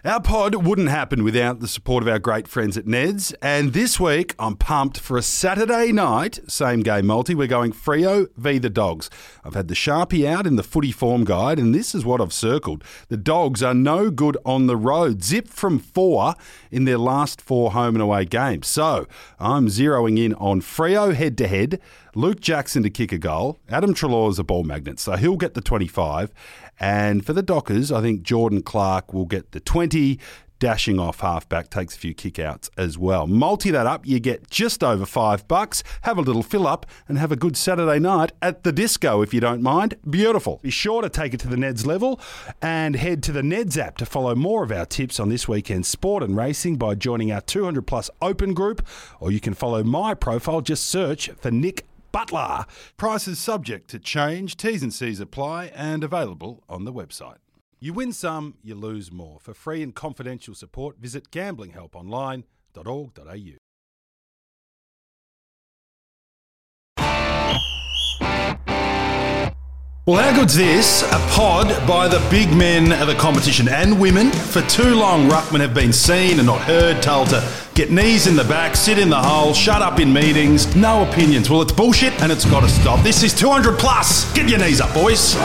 Our pod wouldn't happen without the support of our great friends at Ned's. And this week, I'm pumped for a Saturday night same game multi. We're going Freo v the Dogs. I've had the Sharpie out in the footy form guide, and this is what I've circled. The Dogs are no good on the road. Zipped from 4 in their last 4 home and away games. So I'm zeroing in on Freo head-to-head, Luke Jackson to kick a goal. Adam Treloar is a ball magnet, so he'll get the 25. And for the Dockers, I think Jordan Clark will get the 20. Dashing off halfback, takes a few kick-outs as well. Multi that up, you get just over $5. Have a little fill-up and have a good Saturday night at the disco, if you don't mind. Beautiful. Be sure to take it to the Neds level and head to the Neds app to follow more of our tips on this weekend's sport and racing by joining our 200-plus open group, or you can follow my profile. Just search for Nick Butler. Prices subject to change, T's and C's apply, and available on the website. You win some, you lose more. For free and confidential support, visit gamblinghelponline.org.au. Well, how good's this? A pod by the big men of the competition and women. For too long, ruckmen have been seen and not heard, told to get knees in the back, sit in the hole, shut up in meetings, no opinions. Well, it's bullshit and it's got to stop. This is 200 plus. Get your knees up, boys.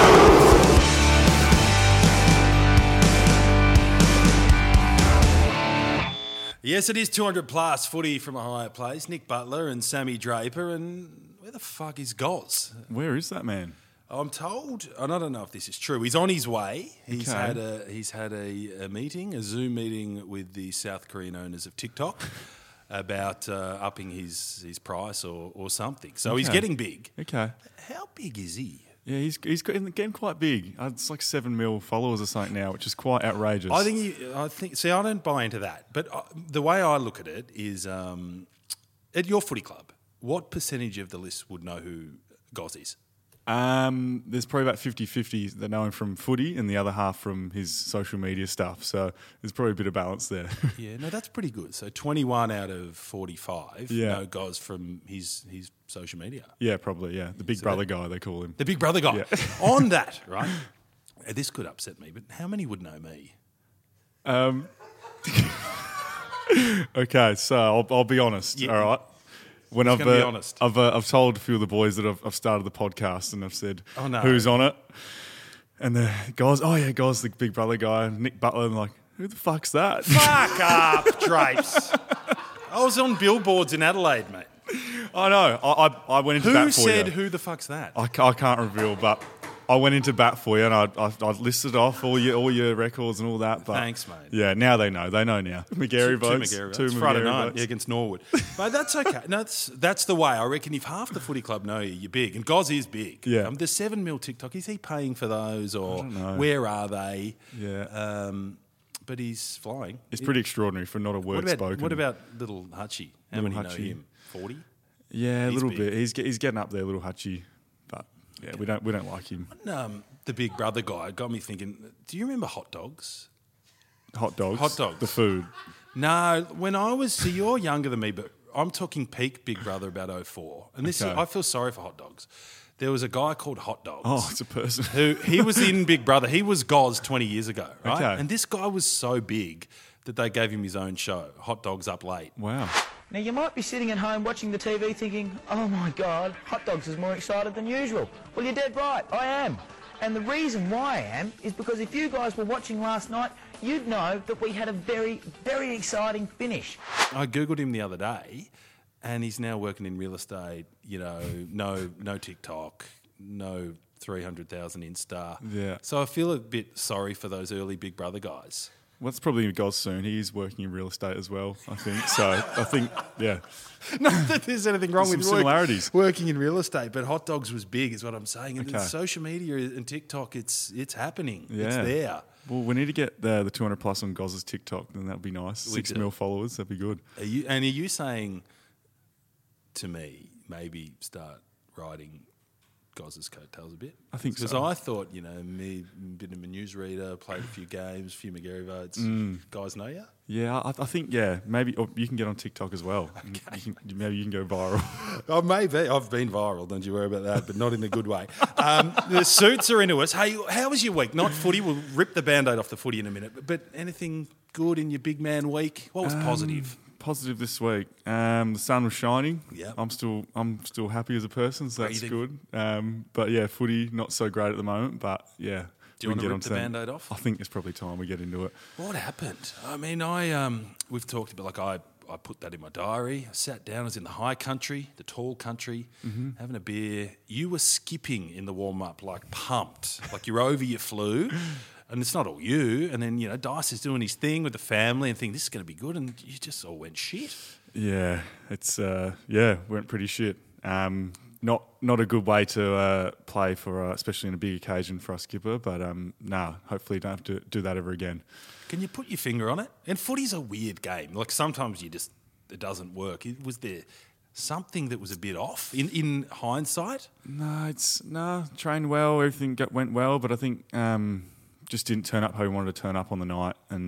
Yes, it is 200 plus footy from a higher place. Nick Butler and Sammy Draper. And where the fuck is Goz? Where is that man? I'm told, and I don't know if this is true, he's on his way. He's had a meeting, a Zoom meeting with the South Korean owners of TikTok about upping his price or something. So he's getting big. Okay. How big is he? Yeah, he's getting quite big. It's like 7 mil followers or something now, which is quite outrageous. I think. See, I don't buy into that. But the way I look at it is, at your footy club, what percentage of the list would know who Goz is? There's probably about 50-50 that know him from footy and the other half from his social media stuff. So there's probably a bit of balance there. Yeah, no, that's pretty good. So 21 out of 45 know Goz from his social media. Yeah, probably, yeah. The big brother guy, they call him. The big brother guy. Yeah. On that, right? This could upset me, but how many would know me? Okay, so I'll be honest, all right? When I've be honest. I've told a few of the boys that I've started the podcast and I've said who's on it, and the guys, Goz, the big brother guy, and Nick Butler, and like, who the fuck's that? Fuck up, Drapes. I was on billboards in Adelaide, mate. I know. I went into bat for you. Who said who the fuck's that? I can't reveal, but I went into bat for you and I listed off all your records and all that. But thanks, mate. Yeah, now they know. They know now. McGarry votes. Two Friday night against Norwood. But that's okay. No, that's the way. I reckon if half the footy club know you're big, and Goz is big. Yeah. The 7 mil TikTok, is he paying for those or where are they? Yeah. But he's flying. It's pretty extraordinary for not a word spoken. What about little Hutchie? How many know him? 40? Yeah, a little bit. He's getting up there, little Hutchie. But yeah, we don't like him. The big brother guy got me thinking. Do you remember hot dogs? Hot dogs. Hot dogs. The food. No, when I was. So you're younger than me, but I'm talking peak Big Brother about 04. And this, I feel sorry for hot dogs. There was a guy called Hot Dogs. Oh, it's a person. He was in Big Brother. He was Goz 20 years ago, right? Okay. And this guy was so big that they gave him his own show, Hot Dogs Up Late. Wow. Now, you might be sitting at home watching the TV thinking, oh my God, Hot Dogs is more excited than usual. Well, you're dead right, I am. And the reason why I am is because if you guys were watching last night, you'd know that we had a very, very exciting finish. I Googled him the other day, and he's now working in real estate, no TikTok, no 300,000 Insta. Yeah. So I feel a bit sorry for those early Big Brother guys. Well, that's probably Goz soon. He is working in real estate as well, I think. So I think, yeah. Not that there's anything wrong with similarities. Working in real estate, but Hot Dogs was big, is what I'm saying. And social media and TikTok, it's happening. Yeah. It's there. Well, we need to get the 200 plus on Goz's TikTok, then that'd be nice. 6 mil followers, that'd be good. Are you saying to me, maybe start writing Goz's coattails a bit? I think Because so. I thought, me, been a newsreader, played a few games, a few McGarry votes. Guys know you? Yeah, I think, maybe or you can get on TikTok as well. Okay. Maybe you can go viral. Oh, maybe. I've been viral, don't you worry about that, but not in a good way. The suits are into us. Hey, how was your week? Not footy. We'll rip the Band-Aid off the footy in a minute. But anything good in your big man week? What was positive? Positive this week. The sun was shining. Yep. I'm still happy as a person, so that's Breathing. good. But yeah, footy not so great at the moment. But yeah, Do you want to rip the Band-Aid off? I think it's probably time we get into it. What happened? I mean, we've talked about, I put that in my diary. I sat down, I was in the high country, the tall country, having a beer. You were skipping in the warm-up, like pumped, like you're over your flu. And it's not all you. And then, Dice is doing his thing with the family and thinking, this is going to be good. And you just all went shit. Yeah, it's went pretty shit. Not a good way to play for, especially in a big occasion for our skipper. But hopefully you don't have to do that ever again. Can you put your finger on it? And footy's a weird game. Like sometimes it doesn't work. Was there something that was a bit off in hindsight? No, trained well, everything went well, but I think just didn't turn up how we wanted to turn up on the night, and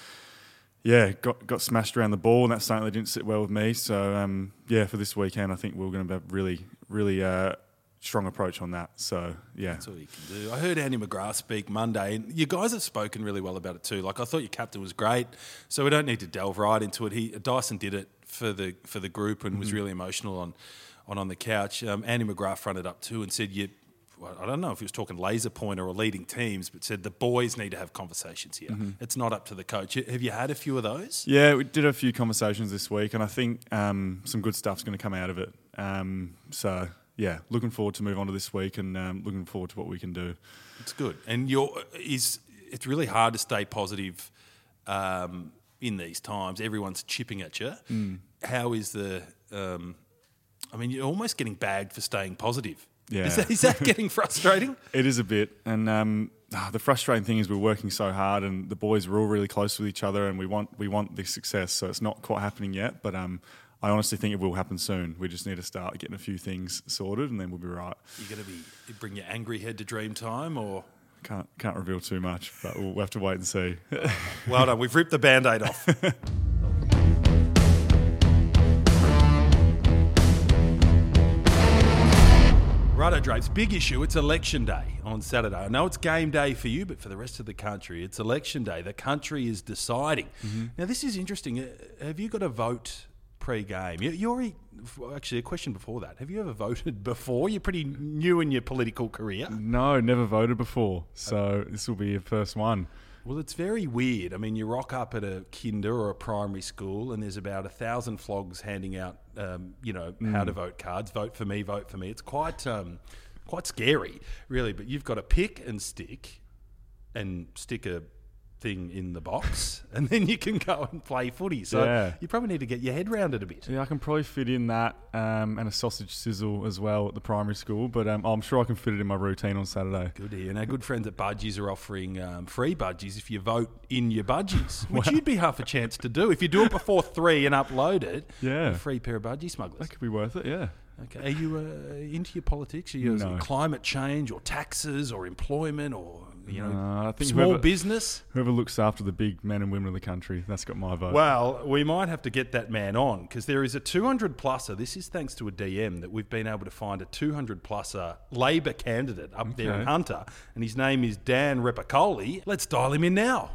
got smashed around the ball, and that's something that didn't sit well with me. So for this weekend, I think we're going to have really strong approach on that. So yeah, that's all you can do. I heard Andy McGrath speak Monday, and you guys have spoken really well about it too. Like I thought your captain was great, so we don't need to delve right into it. Dyson did it for the group and was really emotional on the couch. Andy McGrath fronted up too and said I don't know if he was talking laser pointer or leading teams, but said the boys need to have conversations here. It's not up to the coach. Have you had a few of those? Yeah, we did a few conversations this week, and I think some good stuff's going to come out of it. Looking forward to move on to this week, and looking forward to what we can do. It's good. And it's really hard to stay positive in these times. Everyone's chipping at you. How is you're almost getting bagged for staying positive. Yeah. Is that getting frustrating? It is a bit. And the frustrating thing is we're working so hard, and the boys are all really close with each other, and we want this success. So it's not quite happening yet, but I honestly think it will happen soon. We just need to start getting a few things sorted, and then we'll be right. You're going to bring your angry head to dream time, or...? Can't reveal too much, but we'll have to wait and see. Well done. We've ripped the Band-Aid off. Righto, Drapes, big issue. It's election day on Saturday. I know it's game day for you, but for the rest of the country, it's election day. The country is deciding. Now, this is interesting. Have you got a vote pre-game? Actually, a question before that. Have you ever voted before? You're pretty new in your political career. No, never voted before. So this will be your first one. Well, it's very weird. I mean, you rock up at a kinder or a primary school and there's about 1,000 flogs handing out, how to vote cards. Vote for me, vote for me. It's quite scary, really. But you've got to pick and stick a thing in the box and then you can go and play footy. So you probably need to get your head round it a bit. Yeah, I can probably fit in that and a sausage sizzle as well at the primary school, but I'm sure I can fit it in my routine on Saturday. Good to hear. And our good friends at Budgies are offering free budgies if you vote in your budgies, which you'd be half a chance to do. If you do it before 3 and upload it, a free pair of budgie smugglers. That could be worth it, yeah. Okay. Are you into your politics? Are you climate change or taxes or employment or I think small business? Whoever looks after the big men and women of the country, that's got my vote. Well, we might have to get that man on because there is a 200-plusser. This is thanks to a DM that we've been able to find a 200-plusser Labor candidate up there in Hunter, and his name is Dan Repicoli. Let's dial him in now.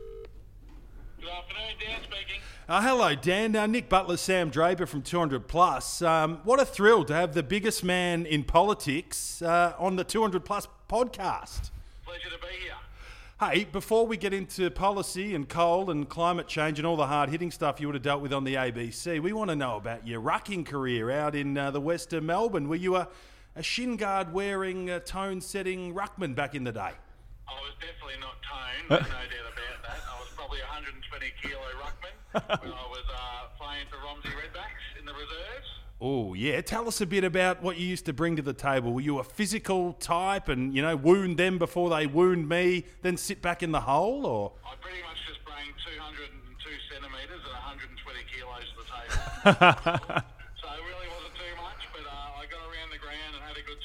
Good afternoon, Dan speaking. Hello, Dan. Nick Butler, Sam Draper from 200 Plus. What a thrill to have the biggest man in politics on the 200 Plus podcast. Pleasure to be here. Hey, before we get into policy and coal and climate change and all the hard-hitting stuff you would have dealt with on the ABC, we want to know about your rucking career out in the west of Melbourne. Were you a shin guard wearing, tone-setting ruckman back in the day? I was definitely not toned, no doubt about that. I was probably 120-kilo ruckman when I was playing for Romsey Redbacks in the reserves. Oh, yeah. Tell us a bit about what you used to bring to the table. Were you a physical type and, wound them before they wound me, then sit back in the hole, or...? I pretty much just bring 202 centimetres and 120 kilos to the table. So it really wasn't too much, but I got around the ground and had a good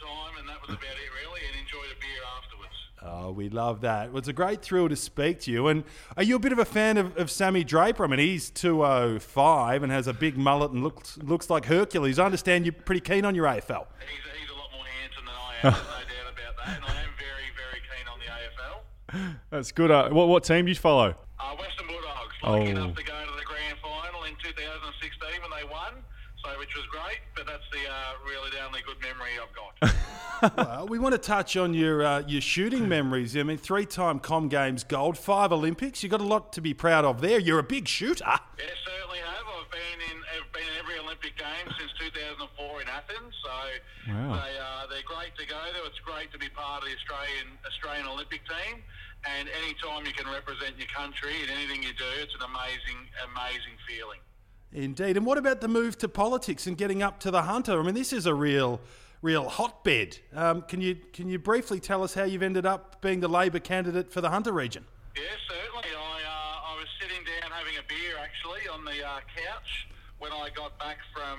time, and that was about it really, and enjoyed a beer afterwards. Oh, we love that. Well, it's a great thrill to speak to you. And are you a bit of a fan of Sammy Draper? I mean, he's 205 and has a big mullet and looks like Hercules. I understand you're pretty keen on your AFL. He's a lot more handsome than I am, there's no doubt about that, and I am very, very keen on the AFL. That's good. What team do you follow? Western Bulldogs, lucky enough to go to the grand final in 2016 when they won, which was great, but that's really the only good memory I've got. Well, we want to touch on your shooting memories. I mean, 3-time Com Games gold, 5 Olympics. You've got a lot to be proud of there. You're a big shooter. Yeah, certainly have. I've been in every Olympic game since 2004 in Athens, so Wow. they're great to go there. It's great to be part of the Australian Olympic team, and any time you can represent your country in anything you do, it's an amazing feeling. Indeed. And what about the move to politics and getting up to the Hunter? I mean, this is a real hotbed. Can you briefly tell us how you've ended up being the Labor candidate for the Hunter region? Yeah, certainly. I was sitting down having a beer actually on the couch when I got back from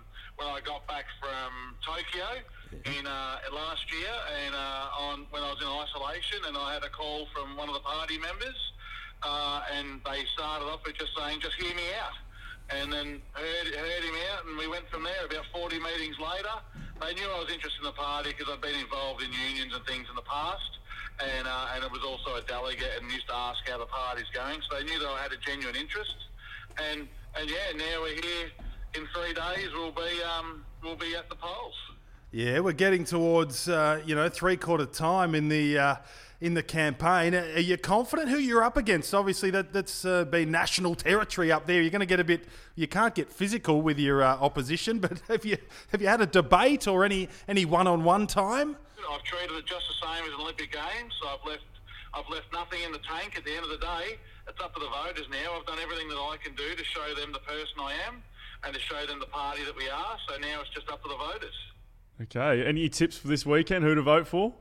Tokyo in last year, and when I was in isolation, and I had a call from one of the party members, and they started off with just saying, "Just hear me out." And then heard him out, and we went from there. About 40 meetings later, they knew I was interested in the party because I'd been involved in unions and things in the past, and it was also a delegate and used to ask how the party's going. So they knew that I had a genuine interest, and yeah, now we're here. In 3 days, we'll be at the polls. Yeah, we're getting towards 3/4 time in the campaign. Are you confident who you're up against? Obviously, that's been national territory up there. You're going to get a bit. You can't get physical with your opposition, but have you had a debate or any one-on-one time? I've treated it just the same as an Olympic Games. So I've left nothing in the tank. At the end of the day, it's up to the voters now. I've done everything that I can do to show them the person I am and to show them the party that we are. So now it's just up to the voters. Okay. Any tips for this weekend? Who to vote for?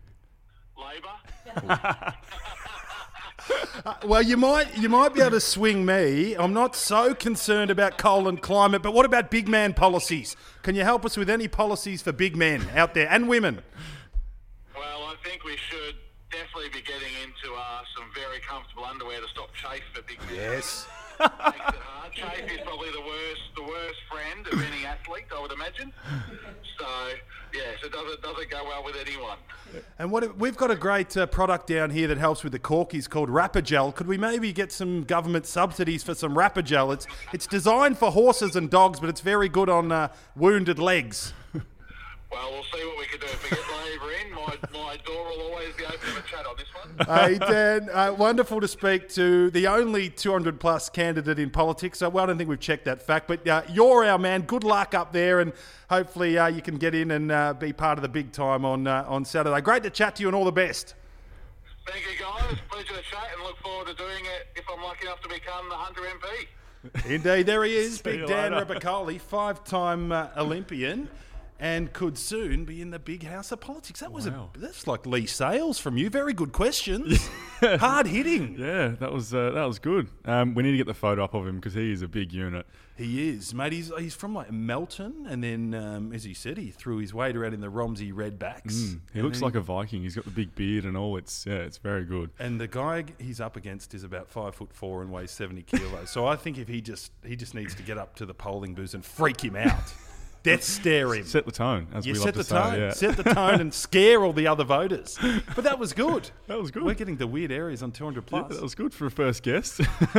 Labor. Well, you might be able to swing me. I'm not so concerned about coal and climate, but what about big man policies? Can you help us with any policies for big men out there and women? Well, I think we should definitely be getting into some very comfortable underwear to stop chafe for big men. Yes. Makes it hard. Chafe is probably the worst friend of any athlete, I would imagine. So, yes, it doesn't go well with anyone. And we've got a great product down here that helps with the corkies called Rapagel. Could we maybe get some government subsidies for some Rapagel? It's designed for horses and dogs, but it's very good on wounded legs. Well, we'll see what we can do. If we get Labor in, my door will always be open to a chat on this one. Hey, Dan, wonderful to speak to the only 200-plus candidate in politics. Well, I don't think we've checked that fact, but you're our man. Good luck up there, and hopefully you can get in and be part of the big time on Saturday. Great to chat to you, and all the best. Thank you, guys. Pleasure to chat, and look forward to doing it if I'm lucky enough to become the Hunter MP. Indeed, there he is, Big you Dan later. Repicoli, 5-time Olympian. And could soon be in the big house of politics. That's like Lee Sales from you. Very good questions. Hard hitting. Yeah, that was good. We need to get the photo up of him because he is a big unit. He is, mate. He's from like Melton, and then as he said, he threw his weight around in the Romsey Redbacks. He looks like a Viking. He's got the big beard and all. It's very good. And the guy he's up against is about 5'4" and weighs 70 kilos. So I think if he just needs to get up to the polling booth and freak him out. Death stare him. Set the tone, as we love set to the say. tone. Yeah. Set the tone and scare all the other voters. But that was good. That was good. We're getting the weird areas on 200 Yeah, plus. that was good for a first guest.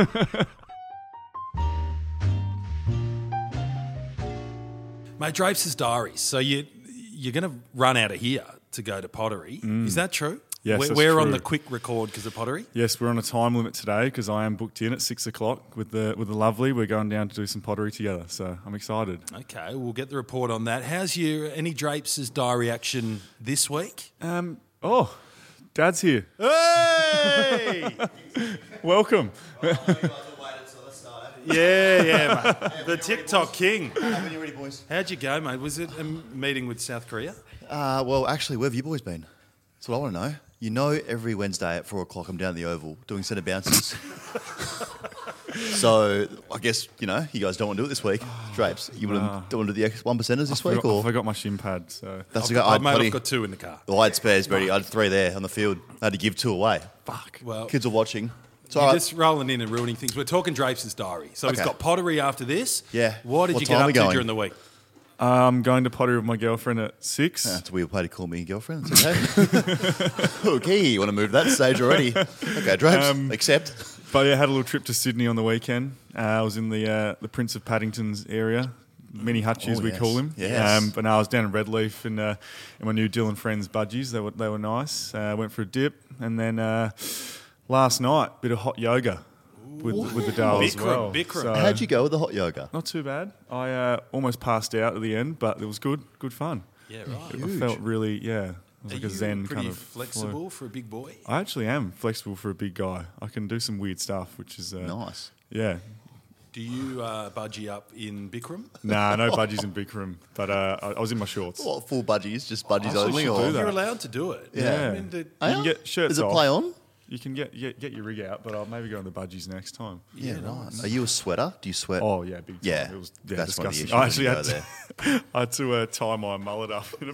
Mate, Drapes' Diaries. So you're going to run out of here to go to Pottery. Is that true? Yes, we're that's on true. the quick record because of Pottery. Yes, we're on a time limit today because I am booked in at 6 o'clock with the lovely. We're going down to do some pottery together, so I'm excited. Okay, we'll get the report on that. How's any Drapes' Diary action this week? Dad's here. Hey! Welcome. Yeah, mate. The TikTok king. When you're ready, boys. How'd you go, mate? Was it a meeting with South Korea? Well, actually, where have you boys been? That's what I want to know. You know, every Wednesday at 4 o'clock, I'm down at the Oval doing centre bounces. So I guess, you guys don't want to do it this week. Drapes, you don't want to do the one percenters this week? I forgot my shin pad, so That's I've got 2 in the car. Well, I had spares ready. I had 3 there on the field. I had to give 2 away. fuck. Well, Kids are watching. It's you're all right. just rolling in and ruining things. We're talking Drapes' diary. So he's Okay. got pottery after this. Yeah. What did What you time get are we up to going? during the week? I'm going to pottery with my girlfriend at 6. That's a weird way to call me girlfriend. It's okay. Okay, you want to move to that stage already? Okay, Drapes, accept. But yeah, I had a little trip to Sydney on the weekend. I was in the Prince of Paddington's area, Mini Hutchies we yes. call him. Yes. But no, I was down in Redleaf in my new Dylan Friends budgies. They were nice. Went for a dip, and then last night bit of hot yoga with the Dale as well. Bikram. So, How'd you go with the hot yoga? not too bad. I almost passed out at the end, but it was good fun. Yeah, right. I felt really It was Are like a you zen pretty kind of flexible flow. for a big boy? I actually am flexible for a big guy. I can do some weird stuff, which is Nice. Yeah. Do you budgie up in Bikram? Nah, no budgies in Bikram, but I was in my shorts. What, full budgies? Just budgies actually only? should Or? do that. You're allowed to do it. Yeah. I mean, You can get shirts Does it off. play on? You can get your rig out, but I'll maybe go in the budgies next time. Yeah, nice. Are you a sweater? Do you sweat? Oh yeah, big time. Yeah, It was that's one of the disgusting. issues I actually when had you to, I had to tie my mullet up in a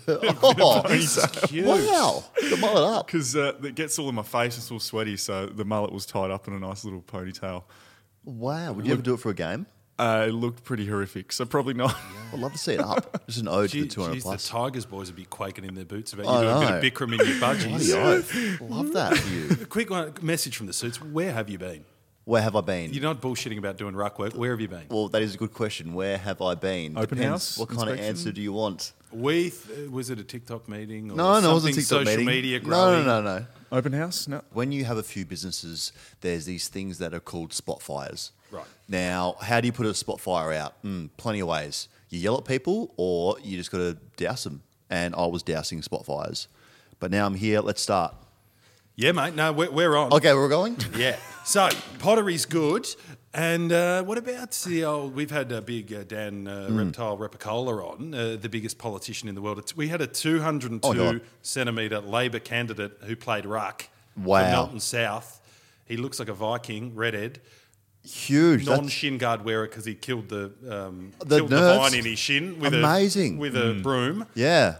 Oh, Cute. wow. The mullet up. because it gets all in my face. It's all sweaty, so the mullet was tied up in a nice little ponytail. Wow. Would you ever do it for a game? It looked pretty horrific, so probably not. I'd love to see it up. Just an ode to the 200 Geez, plus. the Tigers boys would be quaking in their boots about I you doing a know. bit of Bikram in your Bloody budgies. oath. Love that for you. A quick one, message from the suits. Where have you been? Where have I been? You're not bullshitting about doing ruck work. Where have you been? Well, that is a good question. Where have I been? Open Depends house what kind of inspection? answer do you want? Was it a TikTok meeting? Or No, it wasn't something a TikTok social meeting. media No, growing? no. Open house? No. When you have a few businesses, there's these things that are called spot fires. Right. Now, how do you put a spot fire out? Plenty of ways. You yell at people, or you just got to douse them. And I was dousing spot fires. But now I'm here. Let's start. Yeah, mate. No, we're on. Okay, we're going. Yeah. So pottery's good. And what about the old? We've had a big Dan Reptile Repicola on, the biggest politician in the world. We had a 202 God. centimetre Labor candidate who played ruck Wow. for Melton South. He looks like a Viking, redhead, Huge. That's non-shin guard wearer because he killed the nerves. vine in his shin with Amazing. a broom. yeah.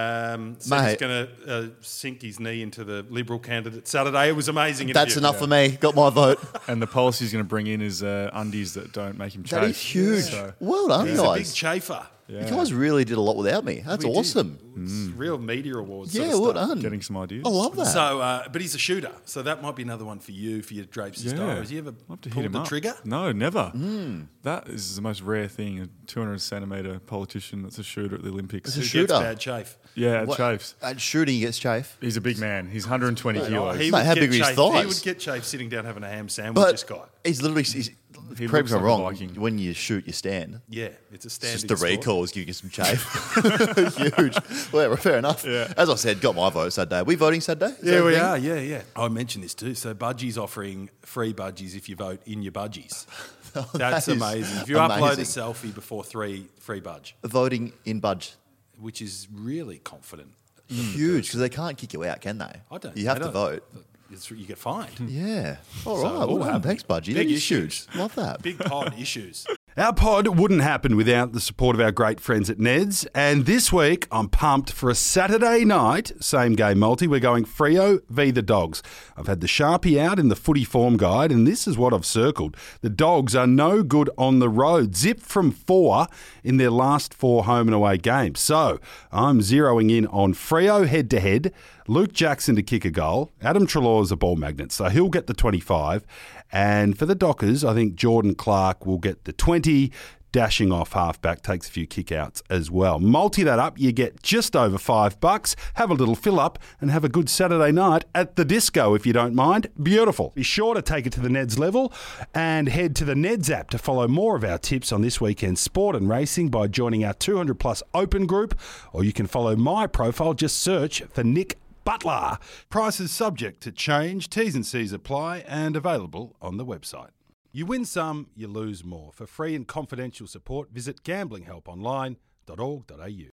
So he's Mate. going to sink his knee into the Liberal candidate Saturday. It was amazing. That's interview. enough for me. Got my vote. And the policy he's going to bring in is undies that don't make him chafe. That is huge. So, Well done, He's a big guys. chafer. You guys really did a lot without me. That's We did. awesome. It's real media awards. Yeah, sort of well stuff. done. getting some ideas. I love that. So, but he's a shooter, so that might be another one for you for your Drapes' Yeah. style. Has he ever Love to hit pulled him the up. trigger? No, never. That is the most rare thing. A 200 centimetre politician that's a shooter at the Olympics. It's a Who shooter. gets bad chafe? Yeah, it What- chafes. At shooting, he gets chafe. He's a big man. He's 120 kilos. He Mate, would how get big are his chafe- thighs? He would get chafe sitting down having a ham sandwich. But This guy. he's literally. He Correct looks me if I'm like a wrong. Viking. When you shoot, you stand. Yeah, it's a It's standing just the sport. recall is giving you some chafe. Huge. Well, fair enough. Yeah. As I said, got my vote Saturday. Are we voting Saturday? Is Yeah, that a we thing? are. Yeah. I mentioned this too. So Budgie's offering free budgies if you vote in your budgies. That's That is amazing. If you upload a amazing. selfie before free budge, Voting in Budge. which is really confident. Huge, because they can't kick you out, can they? I don't. You have they to don't- vote. You get fined. Yeah. All So, right. all Well done. happening. Thanks, Budgie. Big That is issues. huge. Love that. Big pod issues. Our pod wouldn't happen without the support of our great friends at Ned's. And this week, I'm pumped for a Saturday night, same game multi. We're going Freo v the Dogs. I've had the Sharpie out in the footy form guide, and this is what I've circled. The Dogs are no good on the road. Zip from 4 in their last 4 home and away games. So I'm zeroing in on Freo head-to-head, Luke Jackson to kick a goal. Adam Treloar's a ball magnet, so he'll get the 25. And for the Dockers, I think Jordan Clark will get the 20. Dashing off halfback, takes a few kickouts as well. Multi that up, you get just over $5. Have a little fill up and have a good Saturday night at the disco, if you don't mind. Beautiful. Be sure to take it to the Neds level and head to the Neds app to follow more of our tips on this weekend's sport and racing by joining our 200 plus open group, or you can follow my profile. Just search for Nick Butler. Prices subject to change, T's and C's apply, and available on the website. You win some, you lose more. For free and confidential support, visit gamblinghelponline.org.au.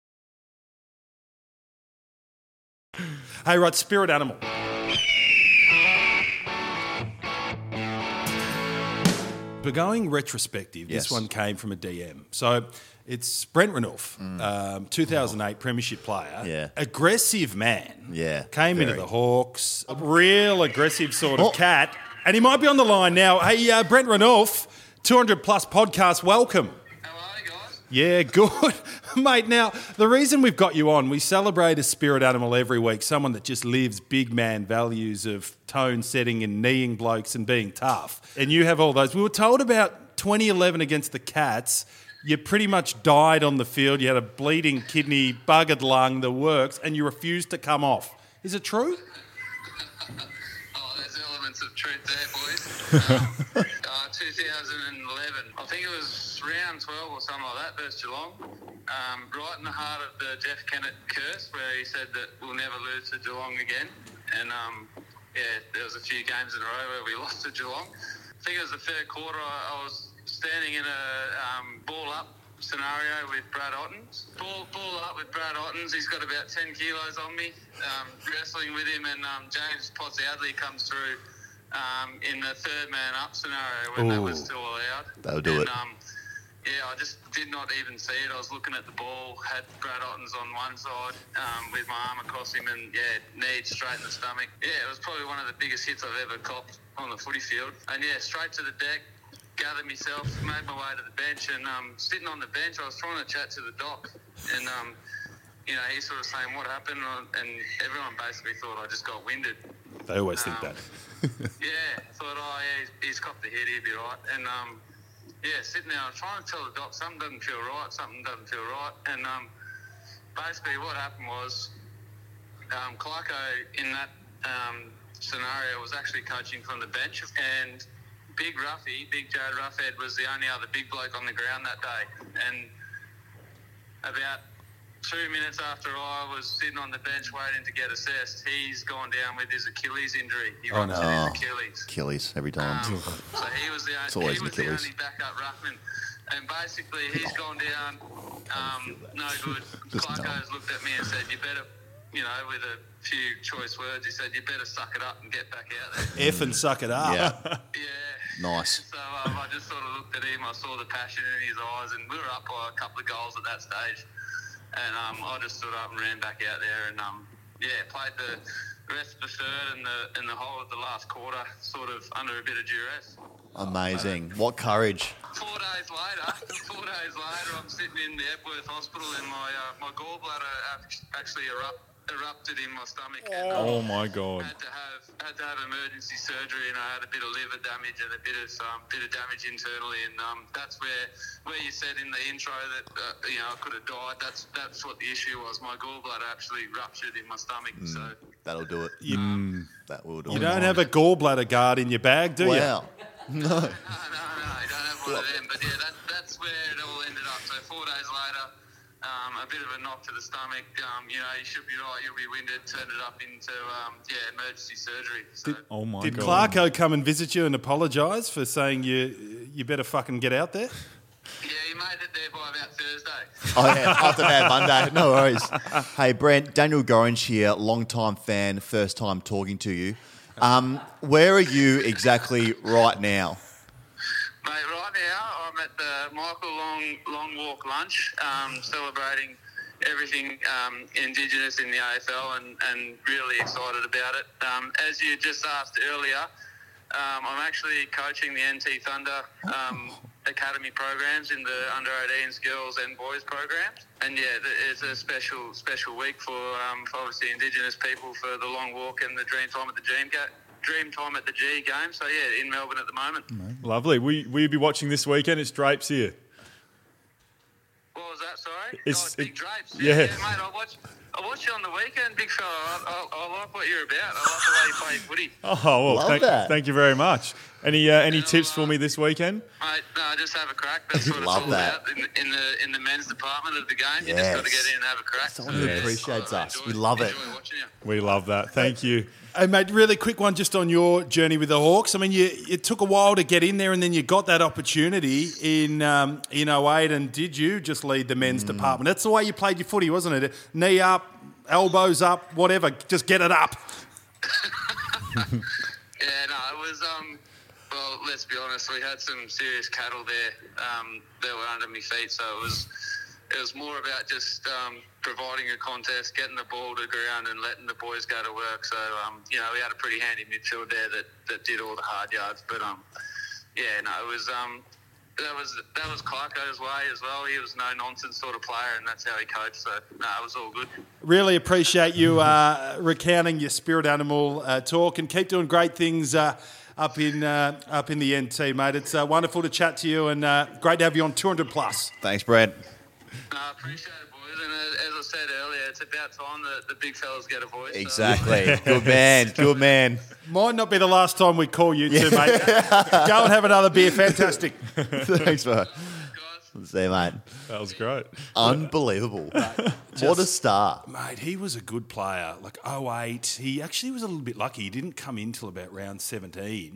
Hey, right, spirit animal. But going retrospective, Yes. this one came from a DM. So it's Brent Ranulph, 2008 Premiership player. Yeah. Aggressive man. Yeah, Came into very. the Hawks. A real aggressive sort of Oh. cat. And he might be on the line now. Hey, Brent Ranulph, 200 plus podcast, welcome. How are you guys? Yeah, good. Mate, now, the reason we've got you on, we celebrate a spirit animal every week, someone that just lives big man values of tone setting and kneeing blokes and being tough. And you have all those. We were told about 2011 against the Cats, you pretty much died on the field. You had a bleeding kidney, buggered lung, the works, and you refused to come off. Is it true? Oh, there's elements of truth there, boys. 2011. I think it was round 12 or something like that versus Geelong. Right in the heart of the Jeff Kennett curse, where he said that we'll never lose to Geelong again. And there was a few games in a row where we lost to Geelong. I think it was the third quarter. I was standing in a ball up scenario with Brad Ottens. Ball up with Brad Ottens. He's got about 10 kilos on me. Wrestling with him, and James Potts-Adley comes through in the third man up scenario when that was still allowed. That'll do it. I just did not even see it. I was looking at the ball, had Brad Ottens on one side with my arm across him, and kneed straight in the stomach. Yeah, it was probably one of the biggest hits I've ever copped on the footy field. And straight to the deck, gathered myself, made my way to the bench, and sitting on the bench, I was trying to chat to the doc, and he's sort of saying what happened, and everyone basically thought I just got winded. They always think that. Thought, he's copped the hit, he'll be right. And sitting there, I was trying to tell the doc something doesn't feel right, and basically what happened was Clarko in that scenario was actually coaching from the bench, and Big Jared Roughhead was the only other big bloke on the ground that day. And about 2 minutes after I was sitting on the bench waiting to get assessed, he's gone down with his Achilles injury. He ruptured his Achilles. Achilles every time. So he was the always only Achilles. backup ruckman. And basically he's gone down, no good. Clarko's looked at me and said, you better, with a few choice words, he said, you better suck it up and get back out there. F and suck it up. Yeah. Nice. So I just sort of looked at him, I saw the passion in his eyes, and we were up by a couple of goals at that stage. And I just stood up and ran back out there and, played the rest of the third and the whole of the last quarter sort of under a bit of duress. Amazing. What courage. 4 days later, I'm sitting in the Epworth Hospital and my gallbladder actually erupted in my stomach. And, Oh my God. had to have emergency surgery, and I had a bit of liver damage and a bit of damage internally, and that's where you said in the intro that I could have died. That's what the issue was. My gallbladder actually ruptured in my stomach. So That'll do it. That will do it. You don't have a gallbladder guard in your bag, do you? Wow. No. no, you don't have one of them. But that's where it all ended up. So 4 days later, a bit of a knock to the stomach. You should be right. You'll be winded. Turned it up into emergency surgery. So. Oh my Did God. Clarko come and visit you and apologise for saying you better fucking get out there? Yeah, he made it there by about Thursday. Oh, yeah, after that Monday. No worries. Hey, Brent, Daniel Gorringe here, long-time fan, first time talking to you. Where are you exactly right now? Mate, right now I'm at the Michael Long Walk lunch, celebrating everything Indigenous in the AFL and really excited about it. As you just asked earlier, I'm actually coaching the NT Thunder academy programs in the under-18s girls and boys programs. And it's a special week for obviously Indigenous people for the long walk and the Dream Time at the G game. So in Melbourne at the moment. Lovely. Will you be watching this weekend? It's Drapes here. What was that, sorry? It's Big Drapes. yeah. Mate, I watch you on the weekend, big fella. I like what you're about. I like the way you play footy. Oh, well, Love that. thank you very much. Any tips for me this weekend? Mate, no, just have a crack. That's what it's Love all that. about in the men's department of the game. You Yes. just got to get in and have a crack. Someone who appreciates us. We love it. Enjoy watching you. We love that. Thank you. Hey, mate, really quick one just on your journey with the Hawks. I mean, it took a while to get in there and then you got that opportunity in 08, and did you just lead the men's department? That's the way you played your footy, wasn't it? Knee up, elbows up, whatever, just get it up. Yeah, no, it was Well, let's be honest, we had some serious cattle there that were under my feet, so it was more about just providing a contest, getting the ball to ground and letting the boys go to work. So, we had a pretty handy midfield there that did all the hard yards. But, it was that was Clarko's way as well. He was no-nonsense sort of player, and that's how he coached. So, it was all good. Really appreciate you recounting your spirit animal talk, and keep doing great things up in the NT, mate. It's wonderful to chat to you, and great to have you on 200 plus. Thanks, Brad. I appreciate it, boys. And as I said earlier, it's about time that the big fellas get a voice. Exactly. Good man. Good man. Might not be the last time we call you two, mate. Go and have another beer. Fantastic. Thanks, bro. See you, mate. That was great. Unbelievable. What a star. Mate, he was a good player. Like 08, he actually was a little bit lucky. He didn't come in till about round 17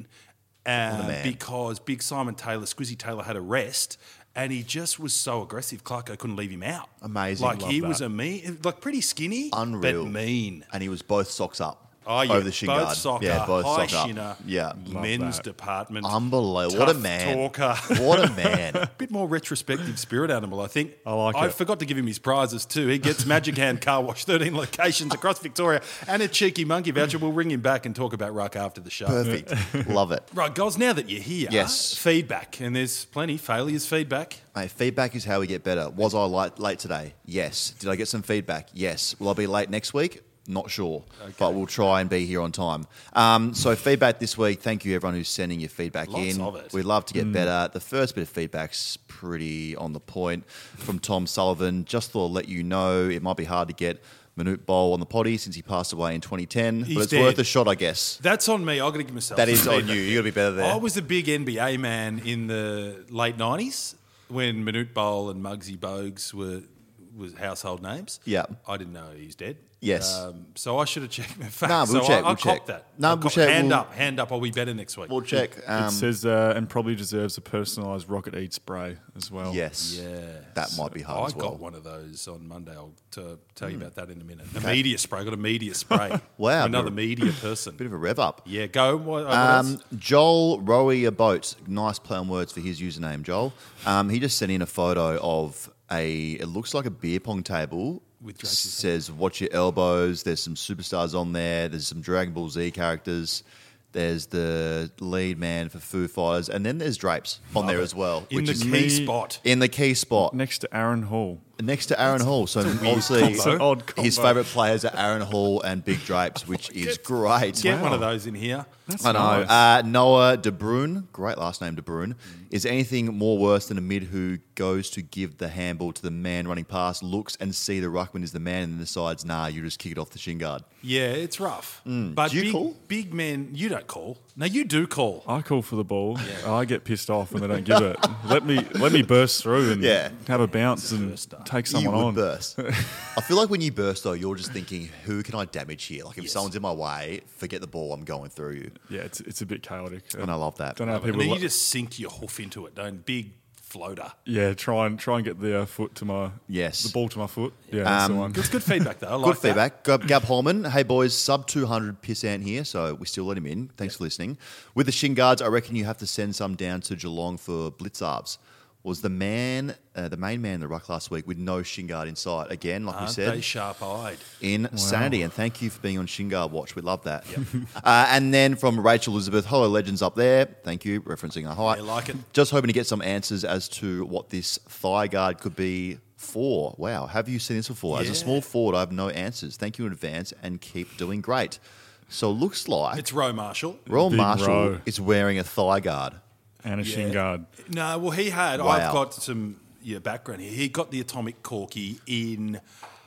because Big Simon Taylor, Squizzy Taylor, had a rest. And he just was so aggressive, Clarko couldn't leave him out. Amazing. Like, Love he that. was pretty skinny, Unreal. but mean. And he was both socks up. Oh, yeah. Over the shin both guard. soccer, Yeah, both high sock up. shinner, Yeah. men's that. department. Unbelievable. What a tough man. Talker. What a man. Bit more retrospective spirit animal, I think. I like I it. forgot to give him his prizes too. He gets Magic Hand Car Wash, 13 locations across Victoria, and a cheeky monkey voucher. We'll ring him back and talk about ruck after the show. Perfect. Love it. Right, guys, now that you're here, Yes. feedback. And there's plenty. Failures, feedback. Mate, feedback is how we get better. Was I late today? Yes. Did I get some feedback? Yes. Will I be late next week? Not sure, but we'll try and be here on time. So feedback this week. Thank you, everyone who's sending your feedback Lots in. of it. We'd love to get better. The first bit of feedback's pretty on the point from Tom Sullivan. Just thought I'd let you know it might be hard to get Manute Bol on the potty since he passed away in 2010, He's but it's dead. worth a shot, I guess. That's on me. I've got to give myself That some is on feedback. you. You got to be better there. I was a big NBA man in the late 90s when Manute Bol and Muggsy Bogues was household names. Yeah. I didn't know he's dead. Yes. So I should have checked my facts. Nah, we'll so check, I'll we'll check. cop that. No, I'll we'll cop- check, Hand we'll- up, hand up. I'll be better next week. We'll check. It says, and probably deserves a personalised Rocket Eat spray as well. Yes. Yeah. That might be hard I as well. got one of those on Monday. I'll tell you about that in a minute. A media spray. I got a media spray. Wow, From another bit media person. Bit of a rev up. Yeah, go. What else? Joel Rowie a boat. Nice play on words for his username, Joel. He just sent in a photo of it looks like a beer pong table. With Drake's head. Says, watch your elbows. There's some superstars on there. There's some Dragon Ball Z characters. There's the lead man for Foo Fighters. And then there's Drapes on there as well. In which the is key spot. in the key spot. Next to Aaron Hall. Next to Aaron Hall. So obviously It's an odd combo. his favourite players are Aaron Hall and Big Drapes, which is great. Get one of those in here. I know. nice. Noah De Bruyne, great last name De Bruyne. Is anything more worse than a mid who goes to give the handball to the man running past, looks and see the ruckman is the man and then decides, nah, you just kick it off the shin guard? Yeah, it's rough. But Do you call? big men, you don't call. No, you do call. I call for the ball. I get pissed off when they don't give it. Let me burst through and Yeah. have a bounce and take someone you would on. burst. I feel like when you burst, though, you're just thinking, who can I damage here? Like, if Yes. someone's in my way, forget the ball, I'm going through you. Yeah, it's a bit chaotic. And I love that. Don't know how And people. then you just sink your hoof into it, don't big floater. Yeah, try and get the foot to my Yes. the ball to my foot. Yeah, that's the one. It's good feedback, though. I like Good that. feedback. Gab Holman. Hey, boys, sub 200 pissant here, so we still let him in. Thanks for listening. With the shin guards, I reckon you have to send some down to Geelong for blitzarbs. Was the main man in the ruck last week with no shin guard in sight. Again, like we Aren't said, they sharp-eyed? insanity. And thank you for being on shin guard watch. We love that. And then from Rachel Elizabeth, hello, legends up there. Thank you, referencing a height. They like it. Just hoping to get some answers as to what this thigh guard could be for. Wow, have you seen this before? As Yeah. a small forward, I have no answers. Thank you in advance and keep doing great. So it looks like It's Roe Marshall. Royal Big Marshall Row. is wearing a thigh guard. And a shin Yeah. guard. No, well, he had. Wow. I've got some background here. He got the atomic corky in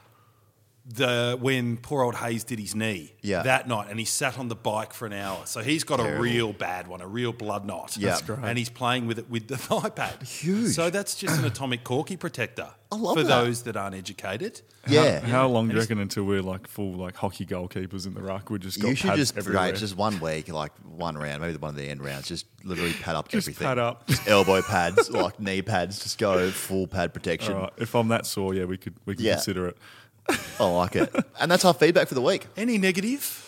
when poor old Hayes did his knee that night, and he sat on the bike for an hour. So he's got Terrible. a real bad one, a real blood knot. Yeah. That's great. And he's playing with it with the thigh pad. Huge. So that's just an atomic corky protector I love for that. those that aren't educated. Yeah. How long do you reckon until we're like full like hockey goalkeepers in the ruck? We just got You should pads just everywhere. right, just 1 week, like one round, maybe one of the end rounds, just literally pad up Just everything. pad up. Just elbow pads, like knee pads, just go full pad protection. All right, if I'm that sore, yeah, we could Yeah. consider it. I like it. And that's our feedback for the week. Any negative?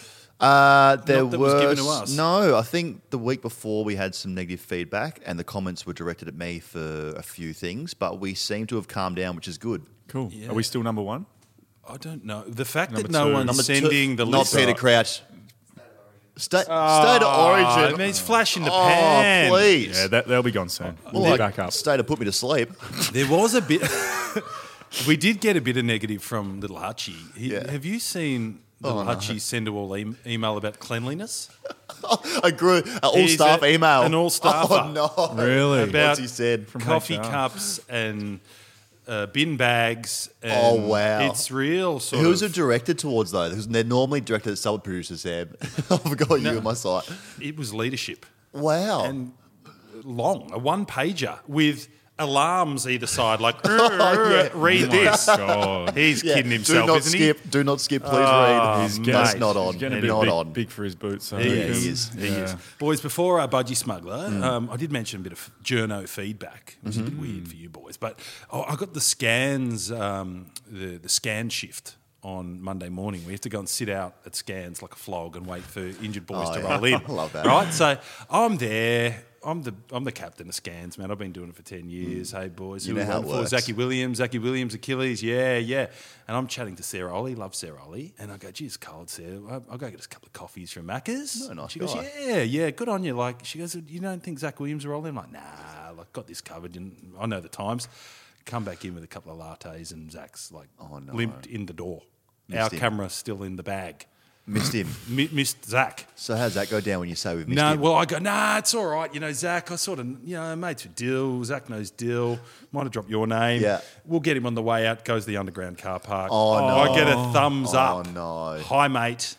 There Not that was given to us. No, I think the week before we had some negative feedback and the comments were directed at me for a few things, but we seem to have calmed down, which is good. Cool. Yeah. Are we still number one? I don't know. The fact Number that no two. one's Number sending the not list. Peter Crouch. State of Oh, Origin. it means flash in the Oh, pan. please. Yeah, they'll be gone soon. Well, We'll be like, back up. State of put me to sleep. There was a bit. We did get a bit of negative from Little Hutchie. Yeah. Have you seen Little Hutchie send a all email about cleanliness? I grew an all-staff He's email. an all-staffer. Oh, no. Really? About What's he said? From coffee HR. cups and bin bags. And Oh, wow. It's real sort Who's of. it directed towards, though? Because they're normally directed at sub-producers, Sam. I've got you on my site. It was leadership. Wow. And long, a one-pager with alarms either side, like, yeah. read this. God. He's Yeah, kidding himself, do not isn't skip. Do not skip, please Oh, read. he's That's mate. not on. He's getting a bit Not big, on. big for his boots. I Yeah, reckon. he is. He is. Boys, before our Budgie Smuggler, I did mention a bit of journo feedback, which is a bit weird for you boys. But I got the scans, the scan shift on Monday morning. We have to go and sit out at scans like a flog and wait for injured boys to roll in. I love that. Right? So I'm there. I'm the captain of scans, man. I've been doing it for 10 years. Hey, boys. You who know we how won it for? works. Zachy Williams, Achilles. Yeah. And I'm chatting to Sarah Ollie. Love Sarah Ollie. And I go, geez, cold, Sarah. I'll go get us a couple of coffees from Macca's. Oh, nice She goes, guy. yeah, good on you. Like, she goes, you don't think Zach Williams will roll in? I'm like, nah, like, got this covered. And I know the times. Come back in with a couple of lattes and Zach's like no. limped in the door. Missed Our him. camera's still in the bag. Missed him. Missed Zach. So how does that go down when you say we've missed No, him? well, I go, nah, it's all right. You know, Zach, I sort of, mates with Dill. Zach knows Dill. Might have dropped your name. Yeah. We'll get him on the way out. Goes to the underground car park. Oh, no. I get a thumbs up. Oh, no. Hi, mate.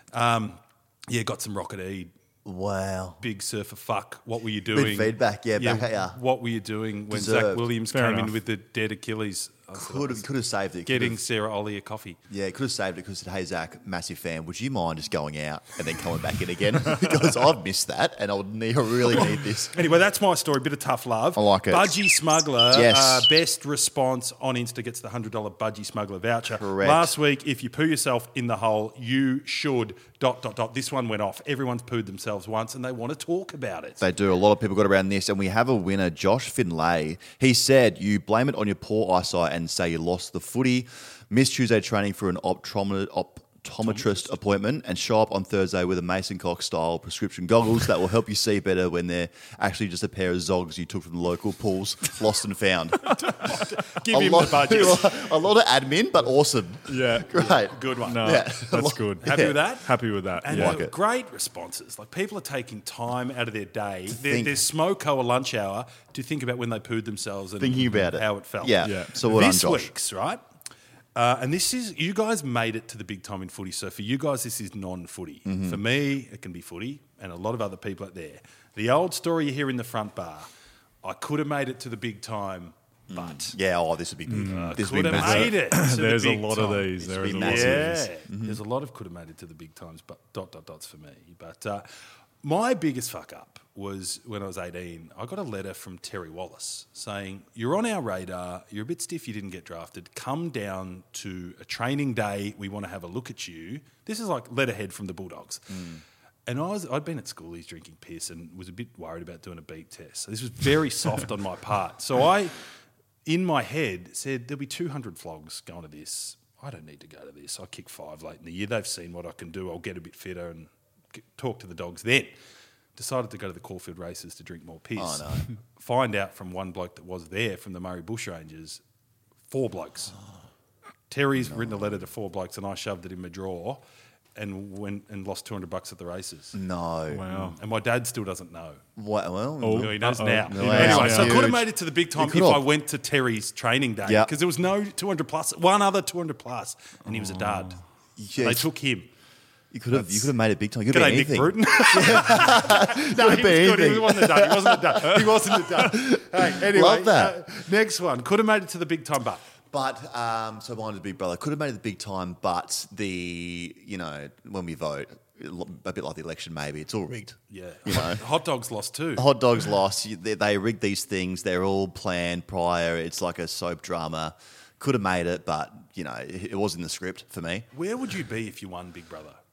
Got some Rocket E. Wow. Big surfer fuck. What were you doing? feedback, yeah, back at ya. What were you doing when Zach Deserved. Williams Fair came enough. in with the dead Achilles? I thought Could have saved it. getting Sarah Ollie a coffee. Yeah, could have saved it because said, hey, Zach, massive fan. Would you mind just going out and then coming back in again? Because I've missed that and I really need this. Anyway, that's my story. Bit of tough love. I like it. Budgie Smuggler, Yes. best response on Insta gets the $100 Budgie Smuggler voucher. Correct. Last week, if you poo yourself in the hole, you should ... This one went off. Everyone's pooed themselves once and they want to talk about it. They do. A lot of people got around this, and we have a winner, Josh Finlay. He said, you blame it on your poor eyesight and say you lost the footy, missed Tuesday training for an optometrist appointment, and show up on Thursday with a Mason Cox style prescription goggles that will help you see better when they're actually just a pair of Zogs you took from the local pools, lost and found. Give him the budget. A lot of admin, but awesome. Yeah. Great. Good one. No, Yeah. that's good. Happy with that? Happy with that. And yeah. like it. great responses. Like people are taking time out of their day, think. their smoke or lunch hour, to think about when they pooed themselves and Thinking about it. how it felt. Yeah. Yeah. So well done, This Josh. week's, right? And this is, you guys made it to the big time in footy. So for you guys, this is non-footy. Mm-hmm. For me, it can be footy, and a lot of other people out there. The old story you hear in the front bar, I could have made it to the big time, but Yeah, this would be good. This would could be have massive. made it. to the There's a big lot of time. these. There This is a would lot be of massive. these. There's a lot of could have made it to the big times, but ... for me. But my biggest fuck up was when I was 18. I got a letter from Terry Wallace saying, "You're on our radar. You're a bit stiff. You didn't get drafted. Come down to a training day. We want to have a look at you." This is like letterhead from the Bulldogs. And I'd been at schoolies drinking piss and was a bit worried about doing a beat test. So this was very soft on my part. So I, in my head, said, there'll be 200 flogs going to this. I don't need to go to this. I kick 5 late in the year. They've seen what I can do. I'll get a bit fitter and talk to the dogs then. Decided to go to the Caulfield races to drink more piss. Oh, no. Find out from one bloke that was there from the Murray Bushrangers, 4 blokes. Terry's written a letter to 4 blokes and I shoved it in my drawer and went and lost $200 at the races. No. Wow. And my dad still doesn't know. Well, Well, he knows now. Wow. Anyway, so I could have Huge. made it to the big time You if could I have. went to Terry's training day Yeah. because there was no 200 plus, one other 200 plus, and he was a dad. Yeah, They took him. you could have made it big time. You could have G'day, been Nick anything. Bruton. No, he was been good. He anything. wasn't a dad. He wasn't a dad. He wasn't a dad. Hey, anyway, Love that. Next one. Could have made it to the big time, but But, so mine was Big Brother. Could have made it the big time, but when we vote, a bit like the election maybe, it's all rigged. yeah, You know. hot dogs lost too. Hot dogs lost. They rigged these things. They're all planned prior. It's like a soap drama. Could have made it, but, it was in the script for me. Where would you be if you won Big Brother?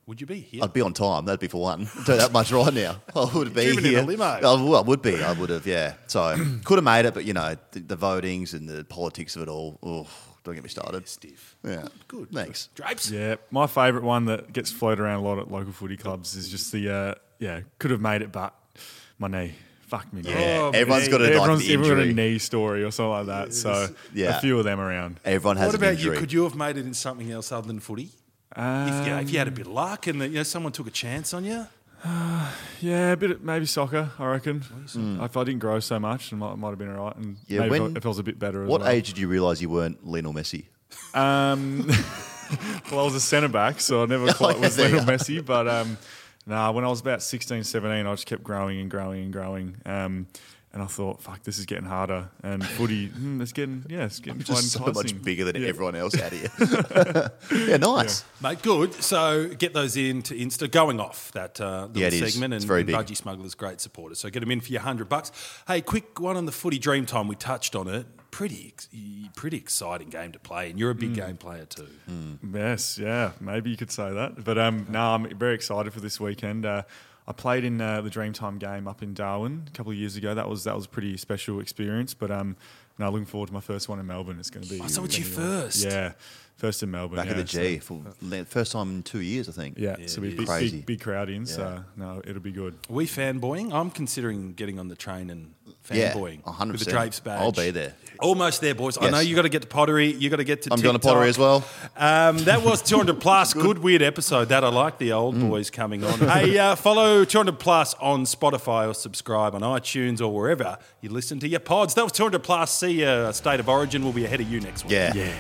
Would you be here? I'd be on time. That'd be for one. I'll tell you that much right now. I would be driven in here. a limo. I would be. I would have, yeah. So could have made it, but, the votings and the politics of it all, don't get me started. Stiff. Yeah. Good. Thanks. Drapes? Yeah, my favourite one that gets floated around a lot at local footy clubs is just the could have made it, but my knee. Fuck me. Yeah, Oh, everyone's got a Everyone's like, got a injury. knee story or something like that. So Yeah. a few of them around. Everyone has What an about injury. you? Could you have made it in something else other than footy? If you had a bit of luck and someone took a chance on you? Yeah, a bit of, maybe soccer, I reckon. If I didn't grow so much, it might have been all right. And Yeah, maybe when- if I was a bit better as What well. age did you realise you weren't Lionel Messi? Well, I was a centre back, so I never quite was there you Lionel are. Messi. But when I was about 16, 17, I just kept growing and growing and growing. And I thought, fuck, this is getting harder. And footy, it's getting quite Just so enticing. much bigger than Yeah. everyone else out here. Yeah, nice. Mate, good. So get those into Insta. Going off that little Yeah, it is. segment, It's and very big. Budgie Smugglers, great supporters. So get them in for your $100. Hey, quick one on the footy dream time. We touched on it. Pretty exciting game to play, and you're a big game player too. Yes, yeah, maybe you could say that. But I'm very excited for this weekend. I played in the Dreamtime game up in Darwin a couple of years ago. That was a pretty special experience. But looking forward to my first one in Melbourne. It's going to be. Oh, so it's your first? Yeah, first in Melbourne. Back yeah, in the G for first time in 2 years, I think. Yeah, so we Crazy. big crowd in. So it'll be good. Are we fanboying? I'm considering getting on the train and Yeah, fanboying 100%. with the Drapes badge. I'll be there. Almost there, boys. I Yes. know you got to get to Pottery. You got to get to. I'm going to TikTok. Pottery as well. That was 200 plus. Good weird episode. That I like the old boys coming on. Hey, follow 200 plus on Spotify or subscribe on iTunes or wherever you listen to your pods. That was 200 plus. See you. State of Origin will be ahead of you next week. Yeah.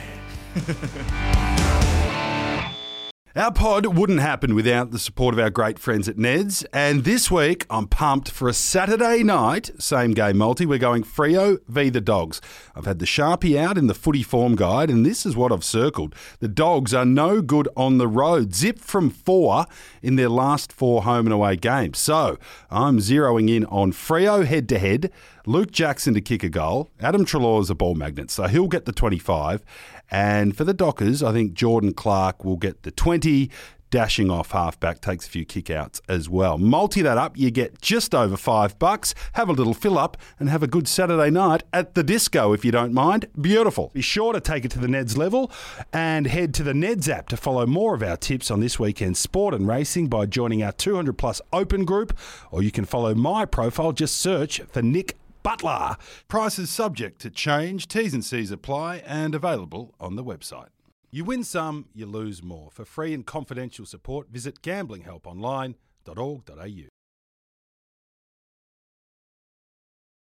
Our pod wouldn't happen without the support of our great friends at Ned's. And this week, I'm pumped for a Saturday night same game multi. We're going Freo v the Dogs. I've had the Sharpie out in the footy form guide, and this is what I've circled. The Dogs are no good on the road, zipped from 4 in their last 4 home and away games. So I'm zeroing in on Freo head to head, Luke Jackson to kick a goal. Adam Treloar is a ball magnet, so he'll get the 25. And for the Dockers, I think Jordan Clark will get the 20. Dashing off halfback, takes a few kickouts as well. Multi that up, you get just over $5. Have a little fill up and have a good Saturday night at the disco, if you don't mind. Beautiful. Be sure to take it to the Neds level and head to the Neds app to follow more of our tips on this weekend's sport and racing by joining our 200 plus open group, or you can follow my profile. Just search for Nick Butler. Prices subject to change, T's and C's apply, and available on the website. You win some, you lose more. For free and confidential support, visit gamblinghelponline.org.au.